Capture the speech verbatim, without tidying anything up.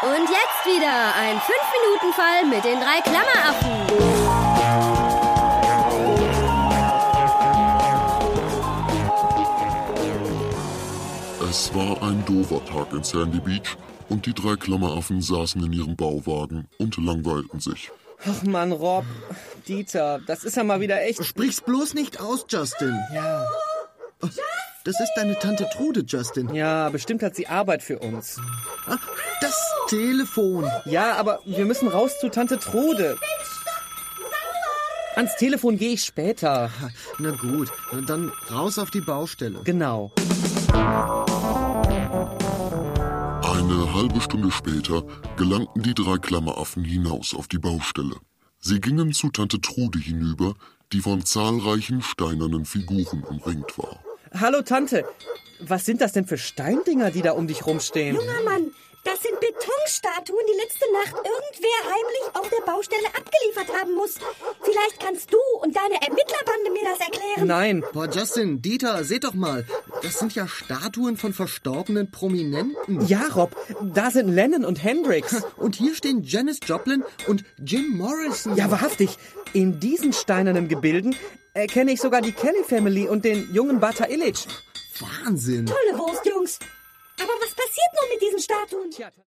Und jetzt wieder ein fünf-Minuten-Fall mit den drei Klammeraffen. Es war ein doofer Tag in Sandy Beach und die drei Klammeraffen saßen in ihrem Bauwagen und langweilten sich. Ach Mann, Rob, Dieter, das ist ja mal wieder echt... Sprich's bloß nicht aus, Justin. Ja. Oh, das ist deine Tante Trude, Justin. Ja, bestimmt hat sie Arbeit für uns. Ah, das Telefon. Ja, aber wir müssen raus zu Tante Trude. Ans Telefon gehe ich später. Na gut, dann raus auf die Baustelle. Genau. Eine halbe Stunde später gelangten die drei Klammeraffen hinaus auf die Baustelle. Sie gingen zu Tante Trude hinüber, die von zahlreichen steinernen Figuren umringt war. Hallo Tante, was sind das denn für Steindinger, die da um dich rumstehen? Junger Mann, das sind Betonstatuen, die letzte Nacht irgendwer heimlich auf der Baustelle abgeliefert haben muss. Vielleicht kannst du und deine Ermittlerbande mir das erklären. Nein. Boah, Justin, Dieter, seht doch mal. Das sind ja Statuen von verstorbenen Prominenten. Ja, Rob, da sind Lennon und Hendrix. Und hier stehen Janis Joplin und Jim Morrison. Ja, wahrhaftig. In diesen steinernen Gebilden erkenne ich sogar die Kelly Family und den jungen Bata Illich. Wahnsinn. Tolle Wurst, Jungs. Aber was passiert nun mit diesen Statuen? Tja.